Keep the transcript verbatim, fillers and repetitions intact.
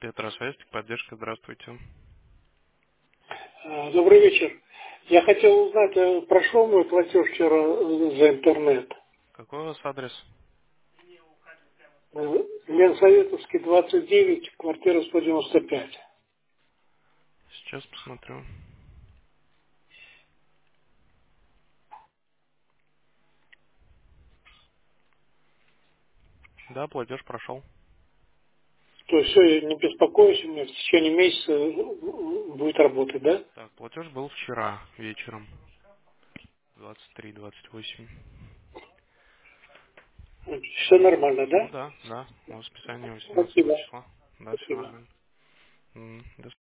Петросвязь, поддержка, здравствуйте. А, Добрый вечер. Я хотел узнать, э, прошел мой платеж вчера э, за интернет. Какой у вас адрес? Э, Ленсоветовский, двадцать девять, квартира сто девяносто пять. Сейчас посмотрю. Да, платеж прошел. То есть все, я не беспокоюсь, у меня в течение месяца э, будет работать, да? Так, платеж был вчера вечером. двадцать три двадцать восемь. Все нормально, Ну да? да, да. У вас списание восемнадцатого Спасибо. числа. Да, все Спасибо. нормально. М, До